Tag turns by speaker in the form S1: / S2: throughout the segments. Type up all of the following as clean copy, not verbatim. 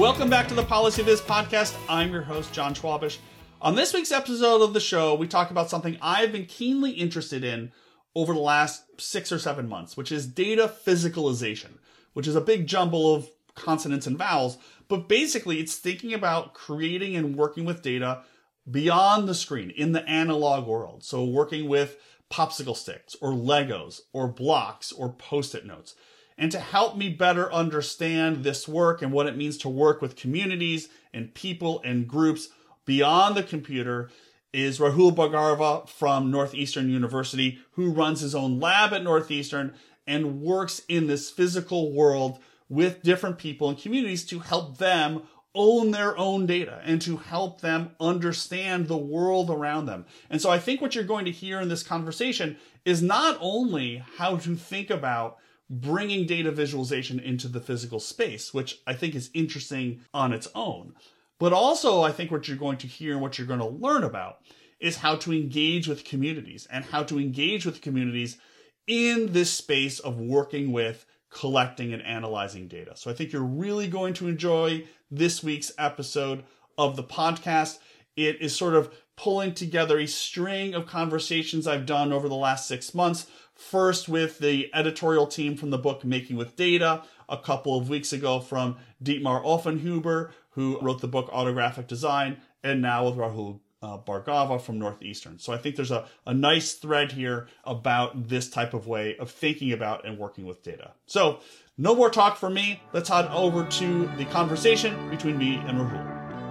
S1: Welcome back to the Policy Viz podcast. I'm your host, John Schwabish. On this week's episode of the show, we talk about something I've been keenly interested in over the last 6 or 7 months, which is data physicalization, which is a big jumble of consonants and vowels. But basically, it's thinking about creating and working with data beyond the screen in the analog world. So working with popsicle sticks or Legos or blocks or Post-it notes. And to help me better understand this work and what it means to work with communities and people and groups beyond the computer is Rahul Bhargava from Northeastern University, who runs his own lab at Northeastern and works in this physical world with different people and communities to help them own their own data and to help them understand the world around them. And so I think what you're going to hear in this conversation is not only how to think about bringing data visualization into the physical space, which I think is interesting on its own, but also I think what you're going to hear and what you're going to learn about is how to engage with communities and how to engage with communities in this space of working with collecting and analyzing data. So I think you're really going to enjoy this week's episode of the podcast. It is sort of pulling together a string of conversations I've done over the last 6 months. First with the editorial team from the book Making with Data, a couple of weeks ago from Dietmar Offenhuber, who wrote the book Autographic Design, and now with Rahul Bhargava from Northeastern. So I think there's a nice thread here about this type of way of thinking about and working with data. So no more talk from me. Let's head over to the conversation between me and Rahul.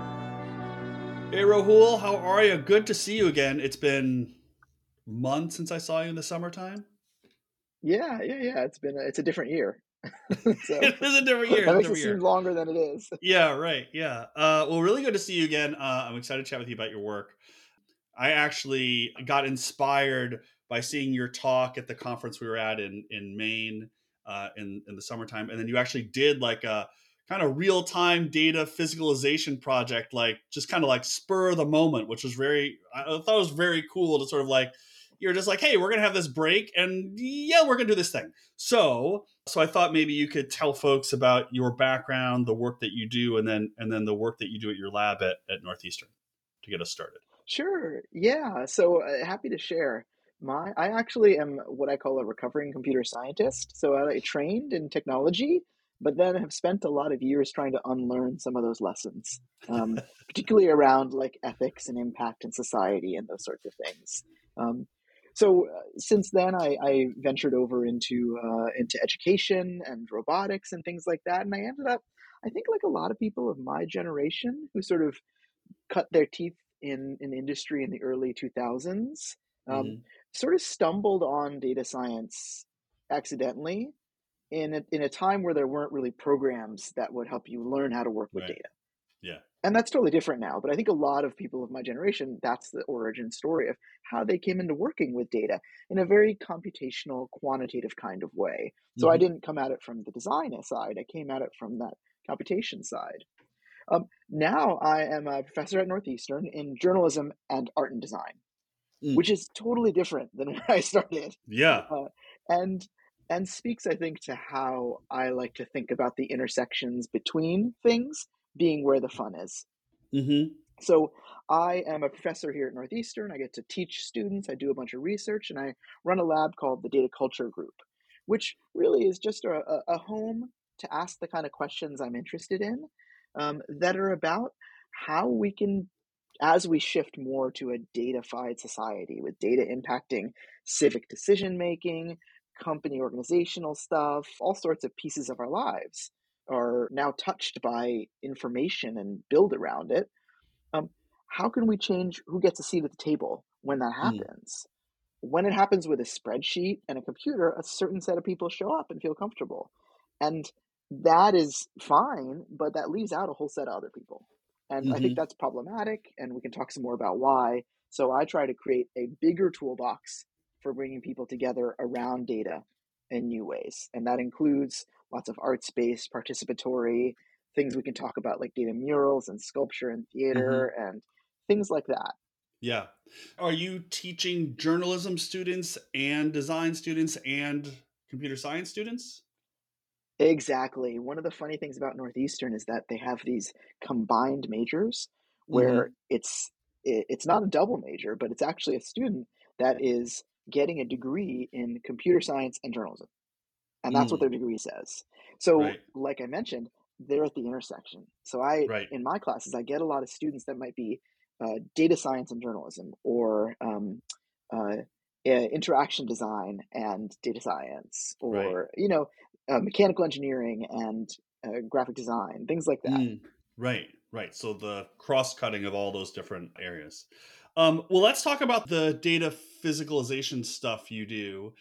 S1: Hey Rahul, how are you? Good to see you again. It's been months since I saw you in the summertime.
S2: Yeah. It's a different year. So
S1: it is a different year.
S2: That makes it seem longer than it is.
S1: Yeah, right. Yeah. Well, really good to see you again. I'm excited to chat with you about your work. I actually got inspired by seeing your talk at the conference we were at in Maine in the summertime. And then you actually did like a kind of real-time data physicalization project, like just kind of like spur of the moment, which was I thought it was very cool to sort of like, you're just like, hey, we're going to have this break and yeah, we're going to do this thing. So I thought maybe you could tell folks about your background, the work that you do, and then the work that you do at your lab at Northeastern to get us started.
S2: Sure. Yeah. So happy to share. I actually am what I call a recovering computer scientist. So I trained in technology, but then have spent a lot of years trying to unlearn some of those lessons, particularly around like ethics and impact in society and those sorts of things. So since then, I ventured over into education and robotics and things like that, and I ended up, I think, like a lot of people of my generation who sort of cut their teeth in industry in the early 2000s,
S1: Mm-hmm.
S2: sort of stumbled on data science accidentally in a time where there weren't really programs that would help you learn how to work with
S1: Right.
S2: data.
S1: Yeah.
S2: And that's totally different now. But I think a lot of people of my generation, that's the origin story of how they came into working with data in a very computational, quantitative kind of way. So I
S1: Mm-hmm.
S2: didn't come at it from the design side, I came at it from that computation side. Now I am a professor at Northeastern in journalism and art and design, which is totally different than where I started.
S1: Yeah.
S2: And and speaks, I think, to how I like to think about the intersections between things being where the fun is.
S1: Mm-hmm.
S2: So I am a professor here at Northeastern. I get to teach students. I do a bunch of research, and I run a lab called the Data Culture Group, which really is just a home to ask the kind of questions I'm interested in, that are about how we can, as we shift more to a data-fied society with data impacting civic decision making, company organizational stuff, all sorts of pieces of our lives are now touched by information and build around it. Um, how can we change who gets a seat at the table when that
S1: Mm.
S2: happens? When it happens with a spreadsheet and a computer, a certain set of people show up and feel comfortable. And that is fine, but that leaves out a whole set of other people. And I think
S1: Mm-hmm.
S2: that's problematic, and we can talk some more about why. So I try to create a bigger toolbox for bringing people together around data in new ways. And that includes lots of arts-based, participatory things we can talk about, like data murals and sculpture and theater
S1: Mm-hmm.
S2: and things like that.
S1: Yeah. Are you teaching journalism students and design students and computer science students?
S2: Exactly. One of the funny things about Northeastern is that they have these combined majors where
S1: Hmm.
S2: it's not a double major, but it's actually a student that is getting a degree in computer science and journalism. And that's what their
S1: Mm.
S2: degree says. So,
S1: Right.
S2: like I mentioned, they're at the intersection. So I
S1: Right.
S2: in my classes, I get a lot of students that might be data science and journalism, or uh, interaction design and data science,
S1: Right.
S2: or mechanical engineering and graphic design, things like that.
S1: Mm. Right. Right. So the cross cutting of all those different areas. Well, let's talk about the data physicalization stuff you do.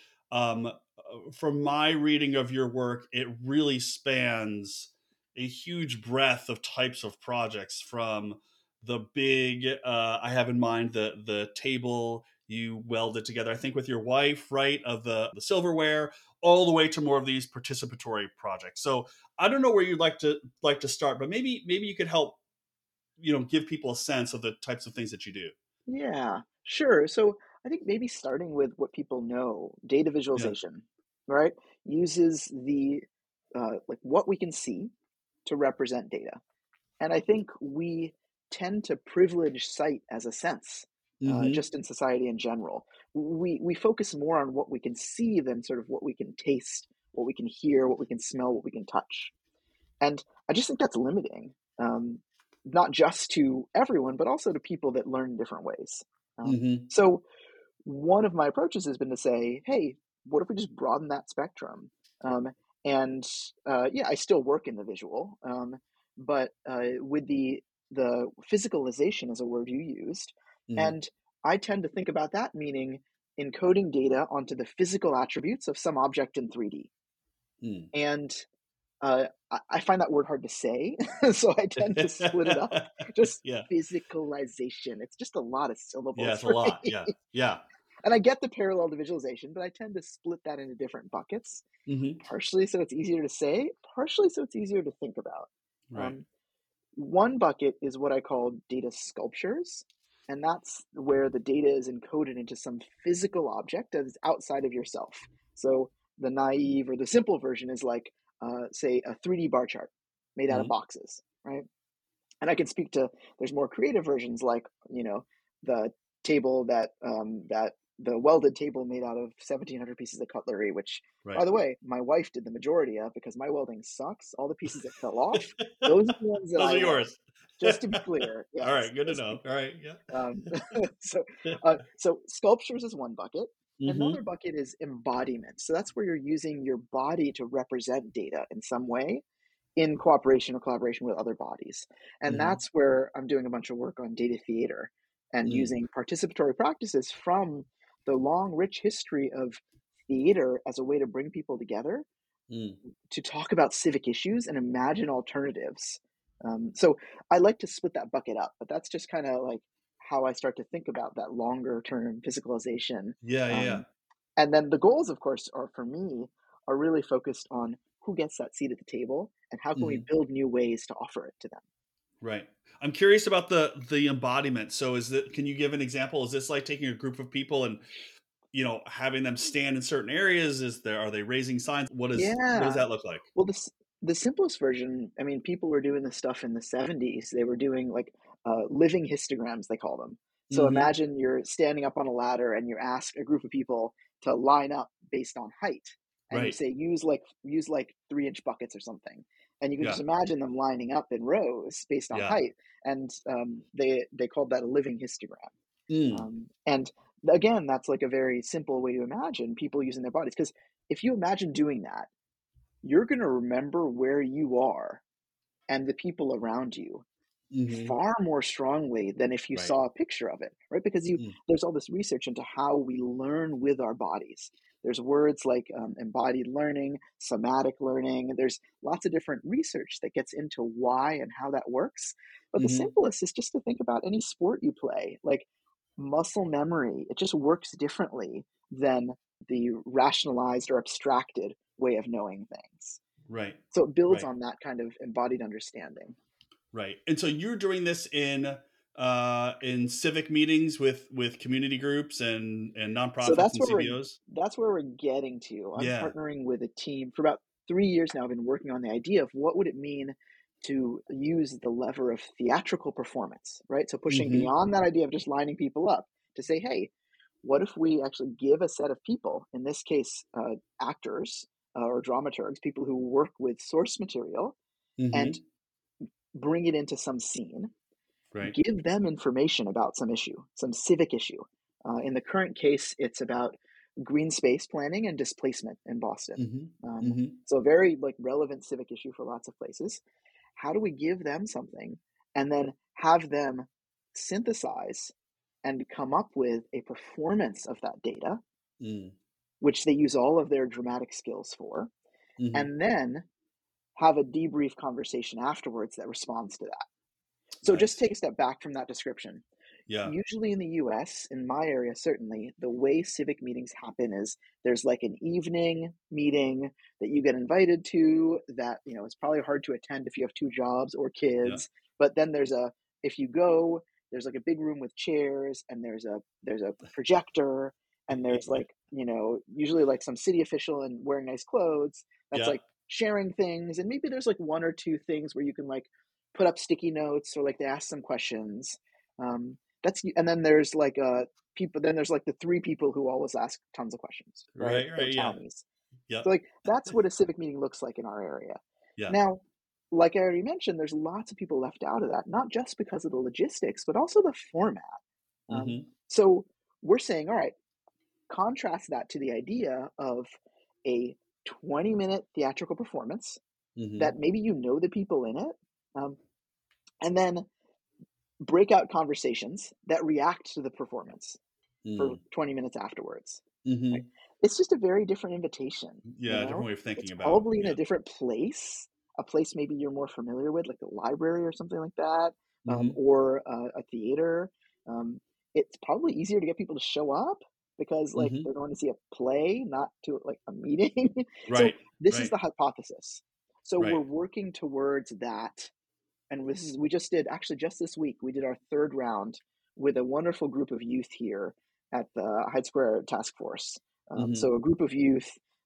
S1: From my reading of your work, it really spans a huge breadth of types of projects, from the big, I have in mind the table you welded together, I think with your wife, right, of the silverware, all the way to more of these participatory projects. So I don't know where you'd like to start, but maybe you could help, give people a sense of the types of things that you do.
S2: Yeah, sure. So I think maybe starting with what people know, data
S1: Yeah.
S2: visualization, right, uses the like what we can see to represent data. And I think we tend to privilege sight as a sense,
S1: Hmm.
S2: just in society in general. We focus more on what we can see than sort of what we can taste, what we can hear, what we can smell, what we can touch. And I just think that's limiting, not just to everyone, but also to people that learn in different ways.
S1: Hmm.
S2: So one of my approaches has been to say, hey, what if we just broaden that spectrum? Um, and yeah, I still work in the visual, but with the physicalization is a word you used,
S1: Hmm.
S2: and I tend to think about that meaning encoding data onto the physical attributes of some object in 3D.
S1: Mm.
S2: And I find that word hard to say, so I tend to split it up. Just
S1: Yeah.
S2: physicalization. It's just a lot of
S1: Yeah.
S2: syllables
S1: It's a
S2: for
S1: lot.
S2: me.
S1: Yeah. Yeah.
S2: And I get the parallel to visualization, but I tend to split that into different buckets,
S1: Hmm.
S2: partially so it's easier to say, partially so it's easier to think about.
S1: Right.
S2: Um, one bucket is what I call data sculptures, and that's where the data is encoded into some physical object that is outside of yourself. So the naive or the simple version is like, say, a 3D bar chart made out of
S1: Hmm.
S2: boxes, right? And I can speak to there's more creative versions like the table that the welded table made out of 1,700 pieces of cutlery, which by
S1: Right.
S2: the way my wife did the majority of because my welding sucks. All the pieces that fell off, those are the ones that
S1: Those
S2: I
S1: are
S2: weld.
S1: yours.
S2: Just to be clear,
S1: All
S2: yes,
S1: right. Good to
S2: just to be
S1: know. All right. Yeah.
S2: um, so, so sculptures is one bucket. Another
S1: Hmm.
S2: bucket is embodiment. So that's where you're using your body to represent data in some way, in cooperation or collaboration with other bodies. And
S1: Hmm.
S2: that's where I'm doing a bunch of work on data theater and
S1: Mm.
S2: using participatory practices from the long, rich history of theater as a way to bring people together
S1: Mm.
S2: to talk about civic issues and imagine alternatives. So I like to split that bucket up, but that's just kind of like how I start to think about that longer term physicalization.
S1: Yeah. Yeah.
S2: Um, and then the goals, of course, are for me are really focused on who gets that seat at the table and how can we
S1: Hmm.
S2: build new ways to offer it to them.
S1: Right. I'm curious about the embodiment. So is that can you give an example? Is this like taking a group of people and, having them stand in certain areas? Are they raising signs? What does
S2: Yeah.
S1: that look like?
S2: Well, the simplest version, I mean, people were doing this stuff in the 70s. They were doing like living histograms, they call them. So
S1: Hmm.
S2: imagine you're standing up on a ladder and you ask a group of people to line up based on height. And you
S1: Right.
S2: say use like 3-inch buckets or something. And you can just
S1: Yeah.
S2: imagine them lining up in rows based on
S1: Yeah.
S2: height. And they called that a living histogram.
S1: Mm.
S2: And again, that's like a very simple way to imagine people using their bodies. Because if you imagine doing that, you're going to remember where you are and the people around you
S1: Hmm.
S2: far more strongly than if you
S1: Right.
S2: saw a picture of it, right? Because
S1: Mm.
S2: there's all this research into how we learn with our bodies. There's words like embodied learning, somatic learning. There's lots of different research that gets into why and how that works. But the
S1: Hmm.
S2: simplest is just to think about any sport you play, like muscle memory. It just works differently than the rationalized or abstracted way of knowing things.
S1: Right.
S2: So it builds
S1: Right.
S2: on that kind of embodied understanding.
S1: Right. And so you're doing this in civic meetings with community groups and
S2: So
S1: nonprofits and CBOs.
S2: that's where we're getting to. I'm
S1: Yeah.
S2: partnering with a team for about 3 years now, I've been working on the idea of what would it mean to use the lever of theatrical performance, right? So pushing
S1: Mm-hmm.
S2: beyond that idea of just lining people up to say, hey, what if we actually give a set of people, in this case, actors or dramaturgs, people who work with source material, and
S1: Mm-hmm.
S2: bring it into some scene,
S1: Right.
S2: give them information about some issue, some civic issue. In the current case, it's about green space planning and displacement in Boston.
S1: Mm-hmm. Mm-hmm.
S2: So a very like relevant civic issue for lots of places. How do we give them something and then have them synthesize and come up with a performance of that data,
S1: Mm.
S2: which they use all of their dramatic skills for,
S1: Mm-hmm.
S2: and then have a debrief conversation afterwards that responds to that. So just
S1: Nice.
S2: take a step back from that description.
S1: Yeah.
S2: Usually in the US, in my area certainly, the way civic meetings happen is there's like an evening meeting that you get invited to that, it's probably hard to attend if you have two jobs or
S1: Yeah.
S2: kids. But then if you go, there's like a big room with chairs and there's a projector and there's like, usually like some city official and wearing nice clothes that's
S1: Yeah.
S2: like sharing things. And maybe there's like one or two things where you can like put up sticky notes or like they ask some questions. And then there's like then there's like the three people who always ask tons of questions, right?
S1: Right.
S2: They're
S1: Right. Yeah.
S2: townies.
S1: Yeah.
S2: So like that's what a civic meeting looks like in our area.
S1: Yeah.
S2: Now, like I already mentioned, there's lots of people left out of that, not just because of the logistics, but also the format.
S1: Mm-hmm.
S2: So we're saying, all right, contrast that to the idea of a 20-minute theatrical performance
S1: Mm-hmm.
S2: that maybe the people in it, um, and then breakout conversations that react to the performance for
S1: Mm.
S2: 20 minutes afterwards. Right?
S1: Mm-hmm.
S2: It's just a very different invitation,
S1: Yeah. Different way of
S2: It's
S1: thinking about.
S2: probably in a
S1: Yeah.
S2: different place, a place maybe you're more familiar with, like the library or something like that,
S1: Mm-hmm.
S2: or a theater. Um, it's probably easier to get people to show up because like
S1: Mm-hmm.
S2: they're going to see a play, not to like a meeting. So
S1: Right.
S2: this is
S1: Right.
S2: the hypothesis. So we're
S1: Right.
S2: working towards that, and we just did, actually just this week, we did our third round with a wonderful group of youth here at the Hyde Square Task Force.
S1: Mm-hmm.
S2: So a group of youth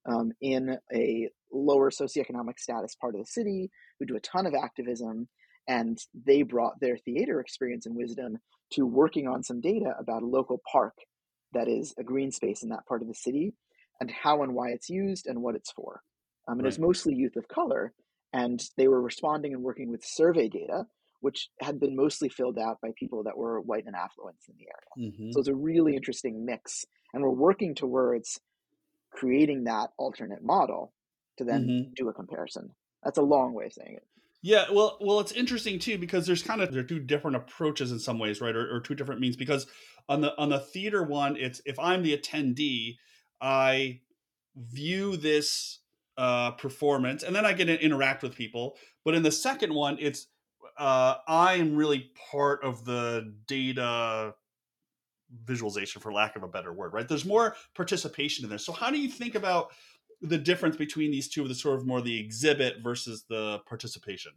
S2: in a lower socioeconomic status part of the city who do a ton of activism, and they brought their theater experience and wisdom to working on some data about a local park that is a green space in that part of the city, and how and why it's used and what it's for. And it was
S1: Right.
S2: mostly youth of color, and they were responding and working with survey data, which had been mostly filled out by people that were white and affluent in the area.
S1: Mm-hmm.
S2: So it's a really interesting mix, and we're working towards creating that alternate model to then
S1: Mm-hmm.
S2: do a comparison. That's a long way of saying it.
S1: Yeah, well, it's interesting too because there are two different approaches in some ways, right, or two different means. Because on the theater one, it's if I'm the attendee, I view this performance, and then I get to interact with people. But in the second one, it's I am really part of the data visualization, for lack of a better word, right? There's more participation in this. So how do you think about the difference between these two, the sort of more the exhibit versus the participation?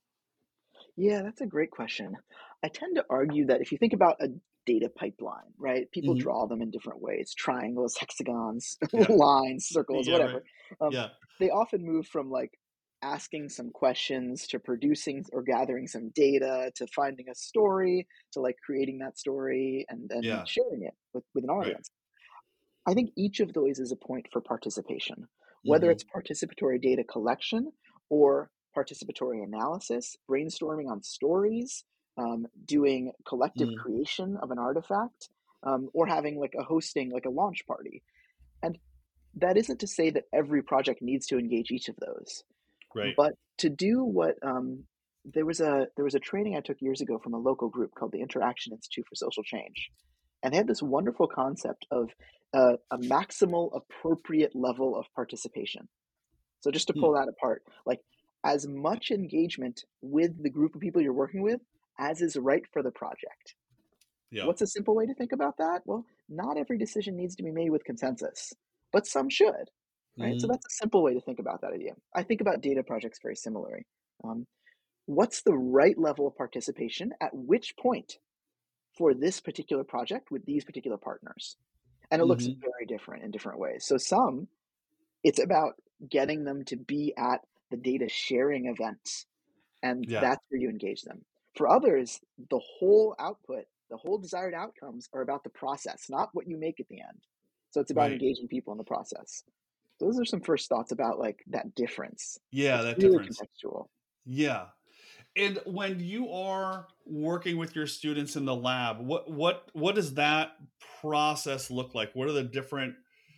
S2: Yeah, that's a great question. I tend to argue that if you think about a data pipeline, right, people
S1: Hmm.
S2: draw them in different ways: triangles, hexagons,
S1: Yeah.
S2: lines, circles,
S1: Yeah. Right.
S2: whatever. Um,
S1: Yeah.
S2: they often move from like asking some questions to producing or gathering some data to finding a story to like creating that story and then
S1: Yeah.
S2: sharing it with an
S1: Right.
S2: audience. I think each of those is a point for participation, whether
S1: Hmm.
S2: it's participatory data collection or participatory analysis, brainstorming on stories, doing collective
S1: Hmm.
S2: creation of an artifact, or having like a hosting, like a launch party. And that isn't to say that every project needs to engage each of those,
S1: Right.
S2: but to do what there was a training I took years ago from a local group called the Interaction Institute for Social Change, and they had this wonderful concept of a maximal appropriate level of participation. So just to
S1: Hmm.
S2: pull that apart, like as much engagement with the group of people you're working with as is right for the project.
S1: Yeah.
S2: What's a simple way to think about that? Well, not every decision needs to be made with consensus, but some should, right? So
S1: Hmm.
S2: that's a simple way to think about that idea. I think about data projects very similarly. Um, what's the right level of participation at which point for this particular project with these particular partners? And it looks
S1: Hmm.
S2: very different in different ways. So some, it's about getting them to be at the data sharing events, and
S1: Yeah.
S2: that's where you engage them. For others, the whole output, the whole desired outcomes are about the process, not what you make at the end. So it's about
S1: Right.
S2: engaging people in the process. Those are some first thoughts about like that difference.
S1: Yeah,
S2: It's
S1: that
S2: really
S1: difference.
S2: contextual.
S1: Yeah. And when you are working with your students in the lab, what does that process look like? What are the different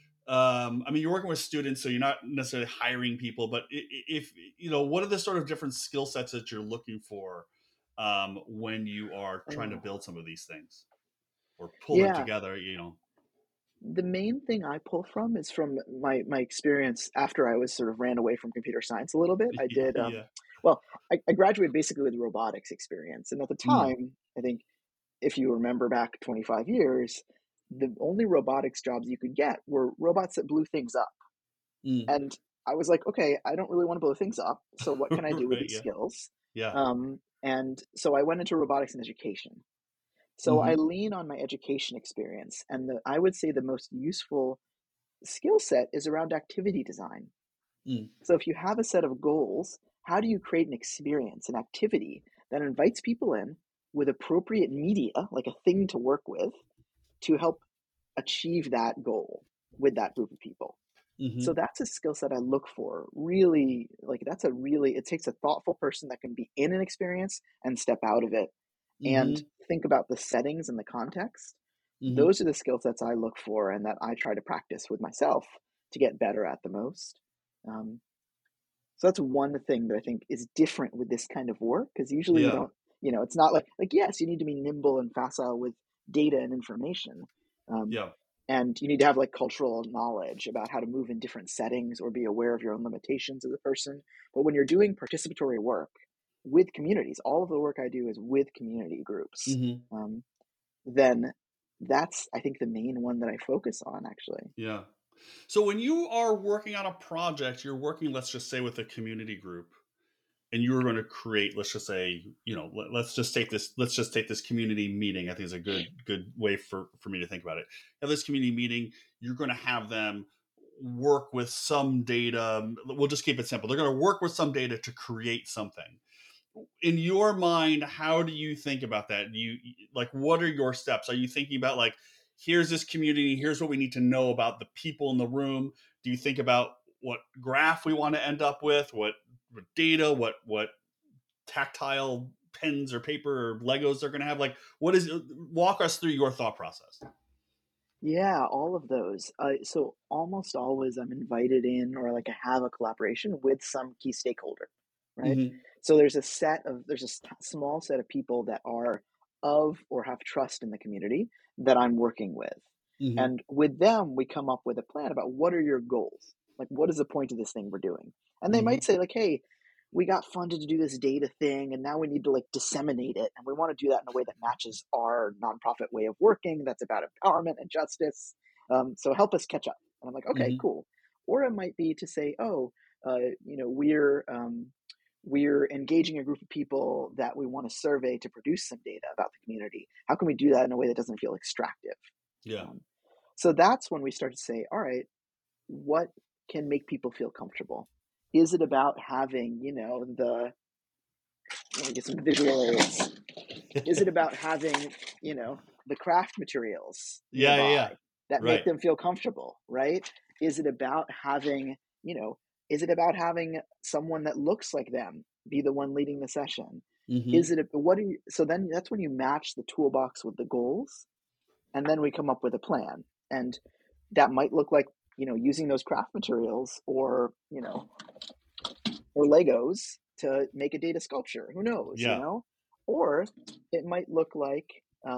S1: I mean, you're working with students, so you're not necessarily hiring people, but if you know, what are the sort of different skill sets that you're looking for when you are trying to
S2: Oh,
S1: build some of these things or pull them
S2: yeah.
S1: together? You know,
S2: The main thing I pull from is from my experience after I was sort of ran away from computer science a little bit. I did
S1: yeah,
S2: well, I graduated basically with robotics experience, and at the
S1: mm,
S2: time, I think if you remember back 25 years, the only robotics jobs you could get were robots that blew things up.
S1: mm.
S2: And I was like, okay, I don't really want to blow things up. So what can I do with
S1: Right,
S2: these
S1: yeah,
S2: skills?
S1: yeah,
S2: And so I went into robotics and education. So I
S1: hmm,
S2: lean on my education experience, and I would say the most useful skill set is around activity design.
S1: mm,
S2: So if you have a set of goals, how do you create an experience, an activity that invites people in with appropriate media, like a thing to work with, to help achieve that goal with that group of people? So
S1: hmm,
S2: that's a skill set I look for. Really, like that's a really, it takes a thoughtful person that can be in an experience and step out of it and
S1: hmm,
S2: think about the settings and the context.
S1: hmm.
S2: Those are the skill sets I look for and that I try to practice with myself to get better at the most. Um, so that's one thing that I think is different with this kind of work because usually you
S1: Yeah,
S2: don't, it's not like yes, you need to be nimble and facile with data and information. Um,
S1: yeah,
S2: and you need to have like cultural knowledge about how to move in different settings or be aware of your own limitations as a person. But when you're doing participatory work with communities, all of the work I do is with community groups.
S1: hmm,
S2: Um, then that's I think the main one that I focus on actually.
S1: yeah. So when you are working on a project, you're working, let's just say, with a community group, and you were going to create, let's just say, you know, let's just take this community meeting. I think is a good way for me to think about it. Have this community meeting, you're going to have them work with some data. We'll just keep it simple. They're going to work with some data to create something. In your mind, how do you think about that? You like, what are your steps? Are you thinking about like, here's this community, here's what we need to know about the people in the room? Do you think about what graph we want to end up with, what data, what tactile pens or paper or Legos they're going to have? Like, what is, walk us through your thought process.
S2: Yeah, all of those. So almost always I'm invited in or like I have a collaboration with some key stakeholder, right?
S1: Mm-hmm.
S2: So there's a small set of people that are of or have trust in the community that I'm working with.
S1: Mm-hmm.
S2: And with them, we come up with a plan about what are your goals? Like, what is the point of this thing we're doing? And they
S1: Mm-hmm.
S2: might say, like, hey, we got funded to do this data thing, and now we need to like disseminate it. And we want to do that in a way that matches our nonprofit way of working that's about empowerment and justice. So help us catch up. And I'm like, okay,
S1: Mm-hmm.
S2: cool. Or it might be to say, oh, we're engaging a group of people that we want to survey to produce some data about the community. How can we do that in a way that doesn't feel extractive?
S1: Yeah.
S2: Um, so that's when we start to say, all right, what can make people feel comfortable? Is it about having, let me get some visual aids. Is it about having, you know, the craft materials
S1: Yeah. Yeah.
S2: nearby that make
S1: Right.
S2: them feel comfortable, right? Is it about having, is it about having someone that looks like them be the one leading the session?
S1: Mm-hmm.
S2: Is it, what do you, so then that's when you match the toolbox with the goals, and then we come up with a plan. And that might look like, using those craft materials or Legos to make a data sculpture. Who knows,
S1: Yeah.
S2: Or it might look like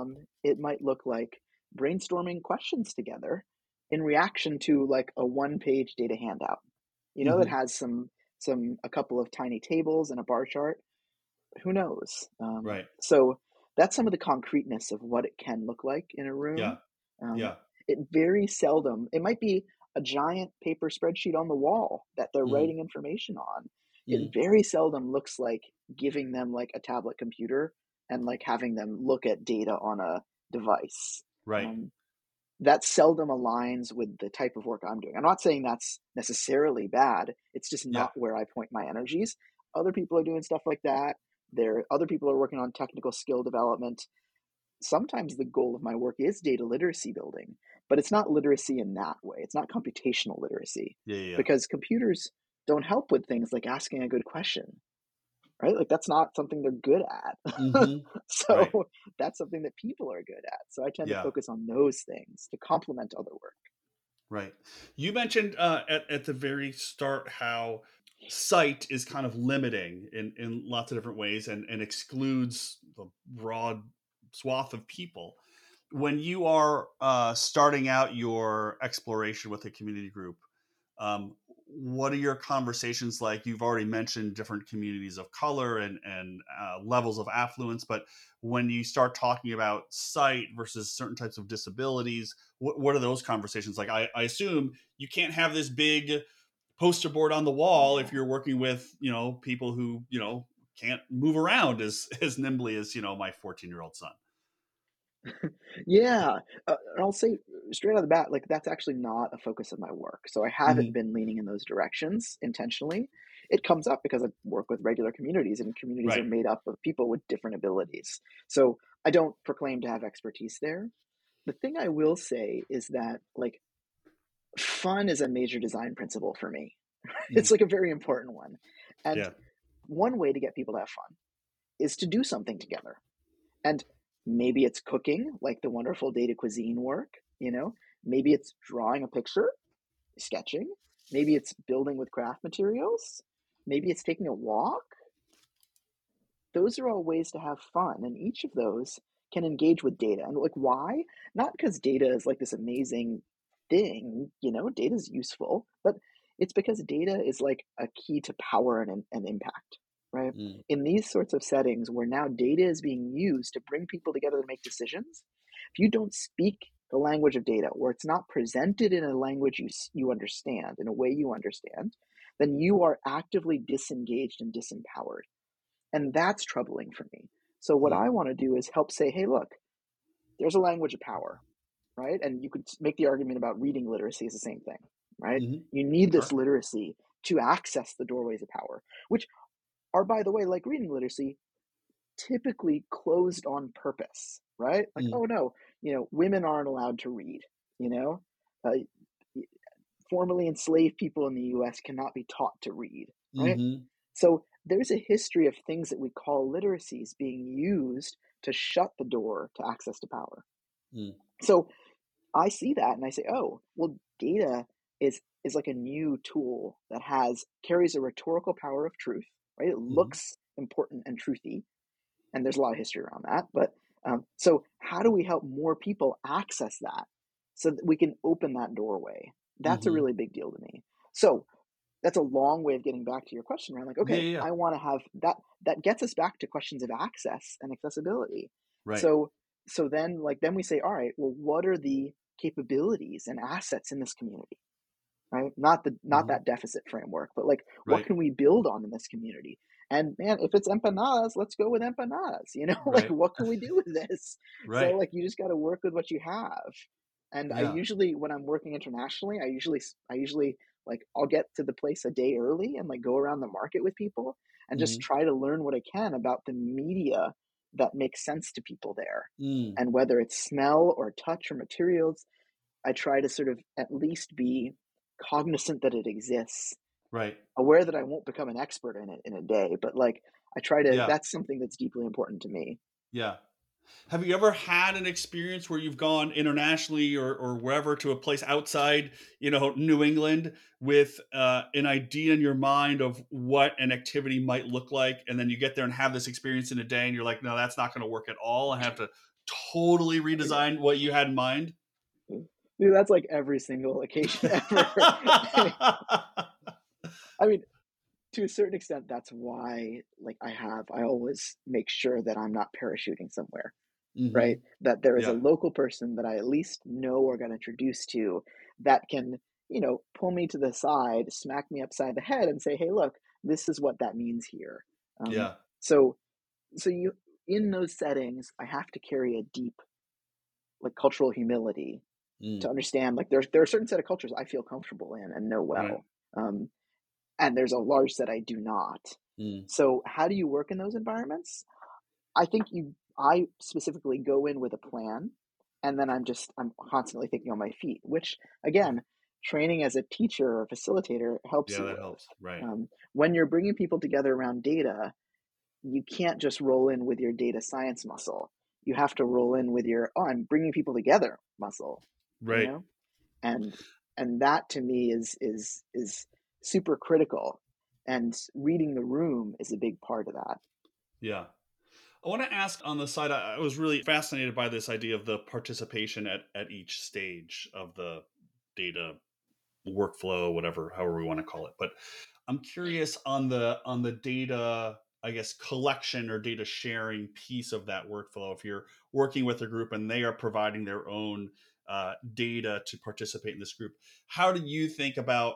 S2: brainstorming questions together in reaction to like a one-page data handout, that
S1: Mm-hmm.
S2: has a couple of tiny tables and a bar chart. Who knows?
S1: Right.
S2: So that's some of the concreteness of what it can look like in a
S1: Yeah.
S2: room. Um,
S1: Yeah.
S2: it very seldom, it might be a giant paper spreadsheet on the wall that they're
S1: Mm-hmm.
S2: writing information on. It
S1: Mm-hmm.
S2: very seldom looks like giving them like a tablet computer and like having them look at data on a device.
S1: Right.
S2: Um, that seldom aligns with the type of work I'm doing. I'm not saying that's necessarily bad. It's just
S1: Yeah.
S2: not where I point my energies. Other people are doing stuff like that. Other people are working on technical skill development. Sometimes the goal of my work is data literacy building, but it's not literacy in that way. It's not computational literacy,
S1: Yeah. Yeah.
S2: because computers don't help with things like asking a good question, right? Like that's not something they're good at.
S1: Mm-hmm.
S2: So
S1: Right.
S2: that's something that people are good at. So I tend to
S1: Yeah.
S2: focus on those things to complement other work.
S1: Right. You mentioned at the very start how sight is kind of limiting in lots of different ways and excludes the broad swath of people. When you are starting out your exploration with a community group, what are your conversations like? You've already mentioned different communities of color and levels of affluence, but when you start talking about sight versus certain types of disabilities, what are those conversations like? I assume you can't have this big poster board on the wall if you're working with people who can't move around as nimbly as my 14-year-old son.
S2: Yeah, and I'll say straight out of the bat, like that's actually not a focus of my work. So I haven't
S1: Hmm.
S2: been leaning in those directions intentionally. It comes up because I work with regular communities, and communities are
S1: Right.
S2: made up of people with different abilities. So I don't proclaim to have expertise there. The thing I will say is that like fun is a major design principle for me.
S1: Mm.
S2: It's like a very important one. And
S1: Yeah.
S2: one way to get people to have fun is to do something together. And maybe it's cooking, like the wonderful data cuisine work, you know? Maybe it's drawing a picture, sketching. Maybe it's building with craft materials. Maybe it's taking a walk. Those are all ways to have fun, and each of those can engage with data. And like why? Not because data is like this amazing thing, data is useful, but it's because data is like a key to power and impact, right?
S1: Mm.
S2: In these sorts of settings where now data is being used to bring people together to make decisions, if you don't speak the language of data, or it's not presented in a language you understand, in a way you understand, then you are actively disengaged and disempowered. And that's troubling for me. So what
S1: Mm.
S2: I want to do is help say, hey, look, there's a language of power, right? And you could make the argument about reading literacy is the same thing, right?
S1: Hmm.
S2: You need this
S1: Sure.
S2: literacy to access the doorways of power, which are, by the way, like reading literacy, typically closed on purpose, right? Like,
S1: Mm.
S2: oh no, women aren't allowed to read, you know, uh, formerly enslaved people in the US cannot be taught to read, right?
S1: Hmm.
S2: So there's a history of things that we call literacies being used to shut the door to access to power.
S1: Mm.
S2: So I see that and I say, oh, well, data is like a new tool that carries a rhetorical power of truth, right? It
S1: Hmm.
S2: looks important and truthy, and there's a lot of history around that. But so how do we help more people access that so that we can open that doorway? That's a
S1: Hmm.
S2: really big deal to me. So that's a long way of getting back to your question, right? Like,
S1: Yeah.
S2: okay,
S1: Yeah. Yeah.
S2: I want to have that gets us back to questions of access and accessibility.
S1: Right.
S2: So then we say, all right, well, what are the capabilities and assets in this community? Right? Not
S1: Hmm.
S2: that deficit framework, but like what
S1: Right.
S2: can we build on in this community? And man, if it's empanadas, let's go with empanadas. Like
S1: Right.
S2: what can we do with this? So
S1: Right.
S2: like you just got to work with what you have. And I
S1: Yeah.
S2: usually, when I'm working internationally, I usually like I'll get to the place a day early and like go around the market with people and just
S1: Hmm.
S2: try to learn what I can about the media that makes sense to people there.
S1: Mm.
S2: And whether it's smell or touch or materials, I try to sort of at least be cognizant that it exists,
S1: Right.
S2: aware that I won't become an expert in it in a day, but like I try to,
S1: Yeah.
S2: that's something that's deeply important to me.
S1: Yeah. Have you ever had an experience where you've gone internationally or wherever to a place outside, New England with an idea in your mind of what an activity might look like, and then you get there and have this experience in a day, and you're like, no, that's not going to work at all. I have to totally
S2: Oh, yeah.
S1: redesign what you had in mind.
S2: Dude, that's like every single occasion ever. I mean, to a certain extent, that's why like I always make sure that I'm not parachuting somewhere,
S1: Hmm.
S2: right? That there is a
S1: Yeah.
S2: local person that I at least know or got introduced to that can, pull me to the side, smack me upside the head, and say, "Hey, look, this is what that means here." Um,
S1: Yeah.
S2: so, so you in those settings, I have to carry a deep like cultural humility to
S1: Mm.
S2: understand, like, there are certain set of cultures I feel comfortable in and know
S1: Right.
S2: well, um, and there's a large set I do not.
S1: Mm.
S2: So how do you work in those environments? I specifically go in with a plan, and then I'm constantly thinking on my feet, which
S1: Right.
S2: again, training as a teacher or facilitator helps
S1: Yeah,
S2: you
S1: that
S2: with.
S1: helps. Right.
S2: When you're bringing people together around data, you can't just roll in with your data science muscle. You have to roll in with your, oh, I'm bringing people together muscle, you
S1: Right.
S2: know? And that to me is super critical. And reading the room is a big part of that.
S1: Yeah. I want to ask on the side, I was really fascinated by this idea of the participation at each stage of the data workflow, whatever, however we want to call it. But I'm curious on the data, I guess, collection or data sharing piece of that workflow. If you're working with a group and they are providing their own data to participate in this group, how do you think about,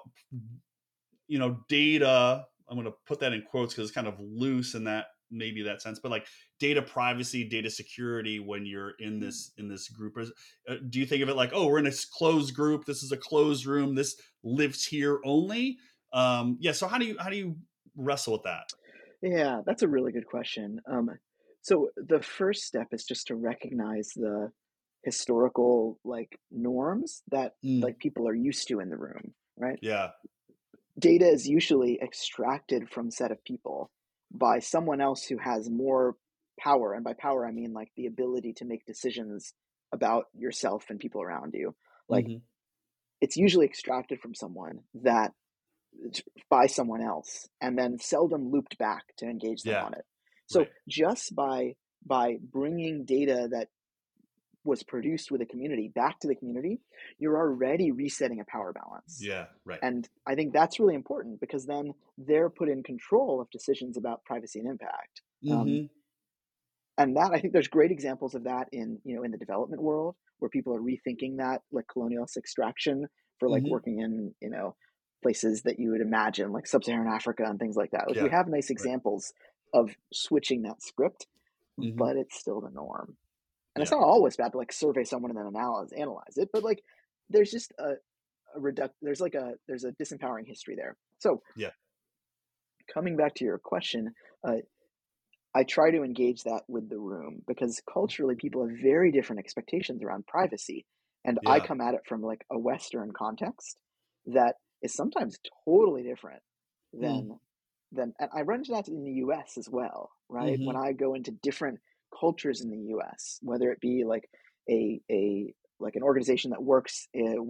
S1: data? I'm going to put that in quotes because it's kind of loose in that, maybe that sense, but like data privacy, data security when you're in this group. Do you think of it like, oh, we're in a closed group, this is a closed room, this lives here only? Yeah, so how do you wrestle with that?
S2: Yeah, that's a really good question. So the first step is just to recognize the historical like norms that
S1: Mm,
S2: like people are used to in the room, right?
S1: yeah.
S2: Data is usually extracted from set of people by someone else who has more power, and by power I mean like the ability to make decisions about yourself and people around you. Like
S1: Hmm.
S2: it's usually extracted from someone that by someone else and then seldom looped back to engage them
S1: Yeah.
S2: on it. So
S1: Right.
S2: just by bringing data that was produced with a community back to the community, you're already resetting a power balance.
S1: Yeah. Right.
S2: And I think that's really important because then they're put in control of decisions about privacy and impact.
S1: Hmm.
S2: And that I think there's great examples of that in in the development world where people are rethinking that like colonialist extraction for like
S1: Hmm.
S2: working in places that you would imagine like sub-Saharan Africa and things like that. Like we
S1: Yeah.
S2: have nice
S1: Right.
S2: examples of switching that script,
S1: Hmm.
S2: but it's still the norm. And it's
S1: Yeah.
S2: not always bad to like survey someone and then analyze it, but like there's just there's a disempowering history there. So
S1: Yeah.
S2: coming back to your question, uh, I try to engage that with the room because culturally people have very different expectations around privacy. And I
S1: Yeah.
S2: come at it from like a Western context that is sometimes totally different
S1: Mm.
S2: than and I run into that in the US as well, right? When
S1: Hmm.
S2: I go into different cultures in the US, whether it be like a like an organization that works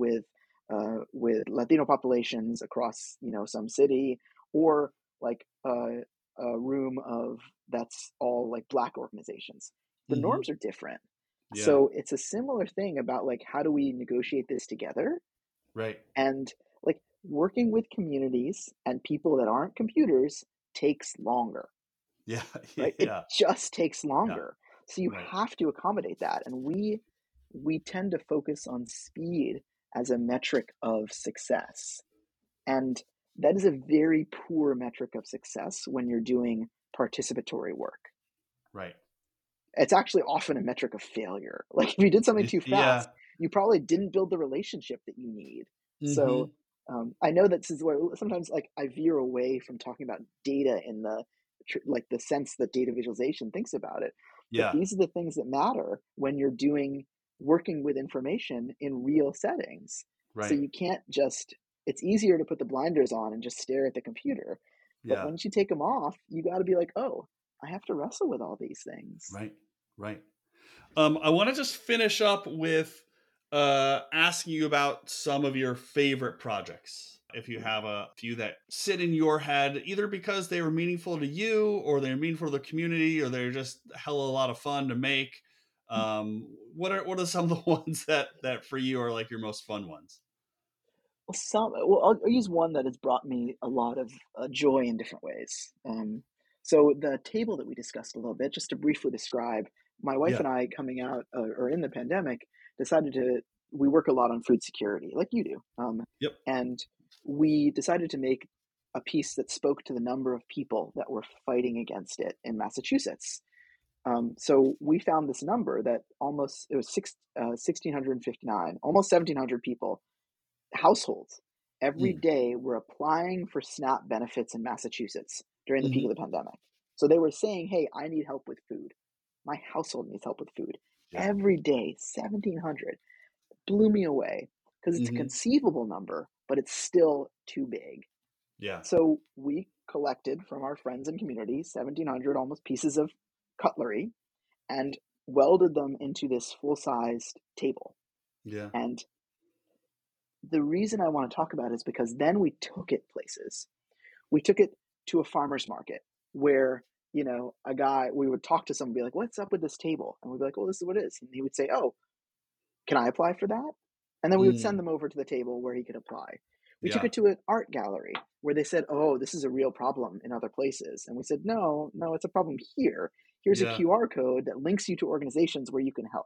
S2: with Latino populations across some city, or like a room of that's all like black organizations. The
S1: Hmm.
S2: norms are different.
S1: Yeah.
S2: So it's a similar thing about like how do we negotiate this together,
S1: Right.
S2: and like working with communities and people that aren't computers takes longer,
S1: Yeah.
S2: right? It
S1: Yeah.
S2: just takes
S1: Yeah.
S2: longer. So you
S1: Right.
S2: have to accommodate that. And we tend to focus on speed as a metric of success. And that is a very poor metric of success when you're doing participatory work.
S1: Right.
S2: It's actually often a metric of failure. Like if you did something too
S1: Yeah.
S2: fast, you probably didn't build the relationship that you need. So
S1: Hmm.
S2: I know that this is where sometimes like I veer away from talking about data in the like the sense that data visualization thinks about it. But
S1: Yeah.
S2: these are the things that matter when you're doing working with information in real settings. So
S1: Right.
S2: you can't just, it's easier to put the blinders on and just stare at the computer. But
S1: Yeah.
S2: once you take them off, you got to be like, oh, I have to wrestle with all these things.
S1: Right. Right. I want to just finish up with asking you about some of your favorite projects. If you have a few that sit in your head, either because they were meaningful to you, or they're meaningful to the community, or they're just hella a lot of fun to make. What are some of the ones that for you are like your most fun ones?
S2: I'll use one that has brought me a lot of joy in different ways. So the table that we discussed a little bit, just to briefly describe, my wife
S1: Yeah.
S2: and I coming out or in the pandemic decided to, we work a lot on food security, like you do,
S1: Yep.
S2: and we decided to make a piece that spoke to the number of people that were fighting against it in Massachusetts. So we found this number that it was 1,659, almost 1,700 people, households, every
S1: Mm.
S2: day were applying for SNAP benefits in Massachusetts during the peak of
S1: Hmm.
S2: the pandemic. So they were saying, hey, I need help with food. My household needs help with food.
S1: Yeah.
S2: Every day, 1,700 blew me away because it's a
S1: Hmm.
S2: conceivable number, but it's still too big.
S1: Yeah.
S2: So we collected from our friends and community 1,700 almost pieces of cutlery and welded them into this full-sized table.
S1: Yeah.
S2: And the reason I want to talk about it is because then we took it places. We took it to a farmer's market where, a guy, we would talk to someone and be like, what's up with this table? And we'd be like, well, this is what it is. And he would say, oh, can I apply for that? And then we would send
S1: Mm.
S2: them over to the table where he could apply. We took
S1: Yeah.
S2: it to an art gallery where they said, oh, this is a real problem in other places. And we said, no, no, it's a problem here. Here's a
S1: Yeah.
S2: QR code that links you to organizations where you can help.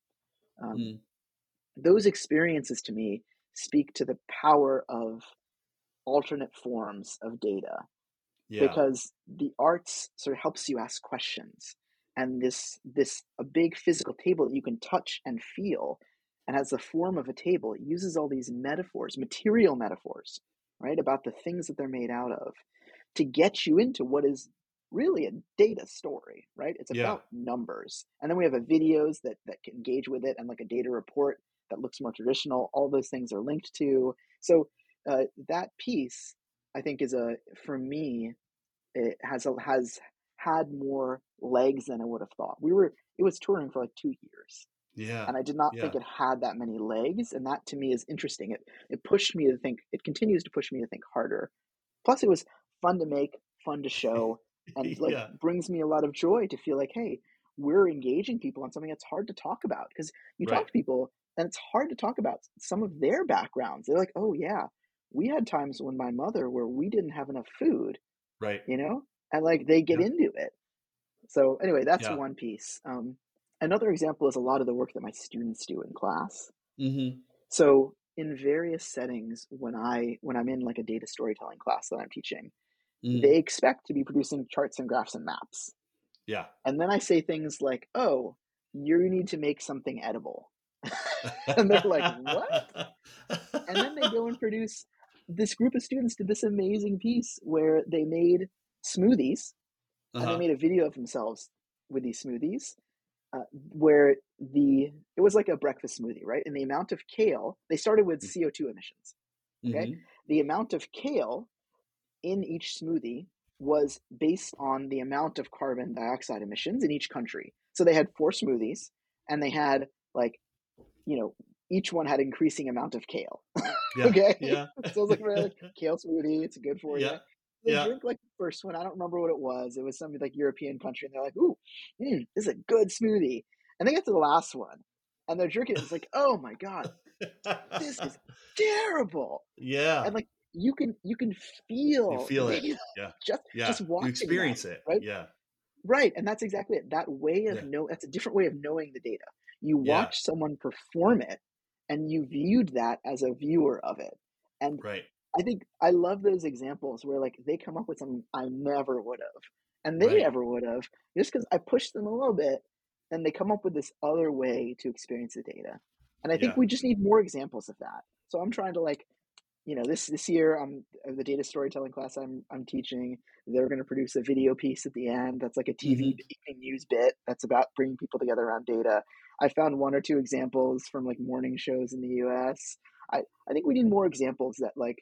S2: Um,
S1: Mm.
S2: those experiences to me speak to the power of alternate forms of data
S1: Yeah.
S2: because the arts sort of helps you ask questions, and this a big physical table that you can touch and feel and has the form of a table, it uses all these metaphors, material metaphors, right, about the things that they're made out of to get you into what is really a data story, right? It's
S1: Yeah.
S2: about numbers. And then we have a videos that can engage with it and like a data report that looks more traditional. All those things are linked to. So that piece, I think, for me, it has had more legs than I would have thought. It was touring for like 2 years,
S1: Yeah.
S2: and I did not
S1: Yeah.
S2: think it had that many legs. And that to me is interesting. It pushed me to think. It continues to push me to think harder. Plus, it was fun to make, fun to show, and like
S1: Yeah.
S2: brings me a lot of joy to feel like, hey, we're engaging people on something that's hard to talk about because you talk
S1: Right.
S2: to people and it's hard to talk about some of their backgrounds. They're like, oh yeah, we had times when my mother where we didn't have enough food,
S1: Right.
S2: you know, and like they get
S1: Yeah.
S2: into it. So anyway, that's
S1: Yeah.
S2: one piece. Another example is a lot of the work that my students do in class.
S1: Hmm.
S2: So in various settings, when I'm in like a data storytelling class that I'm teaching,
S1: Hmm.
S2: they expect to be producing charts and graphs and maps.
S1: Yeah.
S2: And then I say things like, oh, you need to make something edible. And they're like, what? And then they go and produce, this group of students did this amazing piece where they made smoothies and they
S1: Uh-huh.
S2: made a video of themselves with these smoothies where it was like a breakfast smoothie, right? And the amount of kale, they started with CO2 emissions. Okay.
S1: Hmm.
S2: The amount of kale in each smoothie was based on the amount of carbon dioxide emissions in each country. So they had four smoothies and they had like, you know, each one had increasing amount of kale.
S1: Yeah.
S2: Okay.
S1: Yeah.
S2: So it's like, very like kale smoothie, it's good for
S1: Yeah.
S2: you. They
S1: Yeah.
S2: drink like the first one. I don't remember what it was. It was some like European country, and they're like, "Ooh, this is a good smoothie." And they get to the last one, and they're drinking it. It's like, "Oh my god, this is terrible!"
S1: Yeah.
S2: And like you can
S1: You
S2: feel
S1: feel it.
S2: the
S1: Yeah.
S2: just
S1: Yeah. You
S2: watching them,
S1: experience it.
S2: right?
S1: Yeah.
S2: Right, and that's exactly it.
S1: Yeah.
S2: That's a different way of knowing the data. You
S1: Yeah.
S2: watch someone perform it, and you viewed that as a viewer of it. And
S1: Right.
S2: I think I love those examples where like they come up with something I never would have, and they
S1: Right.
S2: never would have, just because I pushed them a little bit, and they come up with this other way to experience the data. And I think
S1: Yeah.
S2: we just need more examples of that. So I'm trying to like, this year, the data storytelling class I'm teaching. They're going to produce a video piece at the end that's like a TV
S1: Hmm.
S2: evening news bit that's about bringing people together around data. I found one or two examples from like morning shows in the U.S. I think we need more examples that like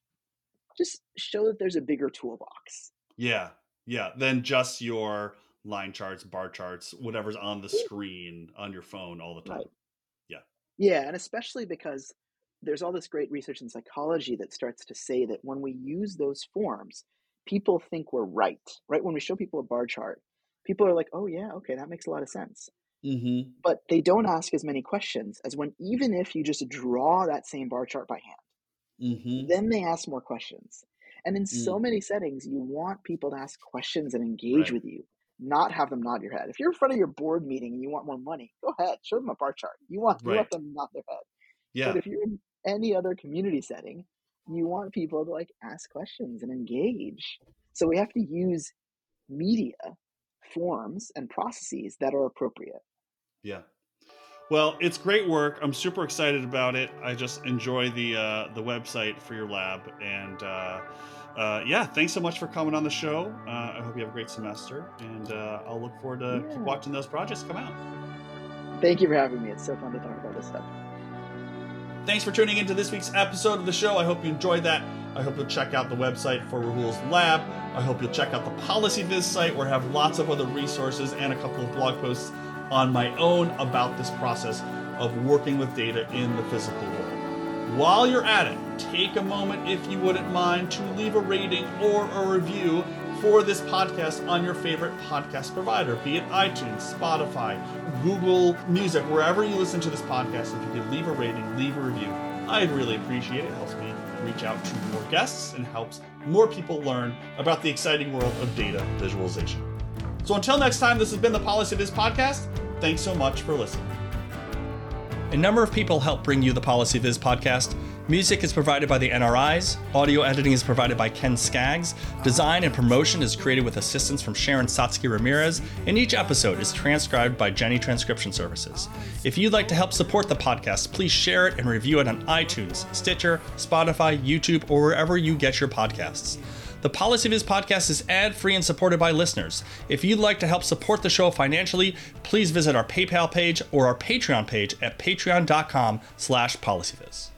S2: just show that there's a bigger toolbox.
S1: Yeah. Yeah. Then just your line charts, bar charts, whatever's on the screen on your phone all the time.
S2: Right.
S1: Yeah.
S2: Yeah, and especially because there's all this great research in psychology that starts to say that when we use those forms, people think we're right, right? When we show people a bar chart, people are like, oh, yeah, okay, that makes a lot of sense.
S1: Hmm.
S2: But they don't ask as many questions as when, even if you just draw that same bar chart by hand,
S1: Hmm.
S2: then they ask more questions. And in so
S1: Mm.
S2: many settings, you want people to ask questions and engage
S1: Right.
S2: with you, not have them nod your head. If you're in front of your board meeting and you want more money, go ahead, show them a bar chart. You want
S1: Right.
S2: them to nod their head. But
S1: Yeah.
S2: if you're in any other community setting, you want people to like ask questions and engage. So we have to use media, forms and processes that are appropriate.
S1: Yeah. Well, it's great work. I'm super excited about it. I just enjoy the website for your lab, and yeah, thanks so much for coming on the show. I hope you have a great semester, and I'll look forward to keep watching those projects come out.
S2: Thank you for having me. It's so fun to talk about this stuff.
S1: Thanks for tuning into this week's episode of the show. I hope you enjoyed that. I hope you'll check out the website for Rahul's lab. I hope you'll check out the PolicyViz site, where I have lots of other resources and a couple of blog posts on my own about this process of working with data in the physical world. While you're at it, take a moment, if you wouldn't mind, to leave a rating or a review for this podcast on your favorite podcast provider, be it iTunes, Spotify, Google Music, wherever you listen to this podcast. If you could leave a rating, leave a review, I'd really appreciate it. It helps me reach out to more guests and helps more people learn about the exciting world of data visualization. So until next time, this has been the PolicyViz podcast. Thanks so much for listening. A number of people help bring you the PolicyViz podcast. Music is provided by the NRIs. Audio editing is provided by Ken Skaggs. Design and promotion is created with assistance from Sharon Satsky Ramirez. And each episode is transcribed by Jenny Transcription Services. If you'd like to help support the podcast, please share it and review it on iTunes, Stitcher, Spotify, YouTube, or wherever you get your podcasts. The PolicyViz podcast is ad-free and supported by listeners. If you'd like to help support the show financially, please visit our PayPal page or our Patreon page at patreon.com/PolicyViz.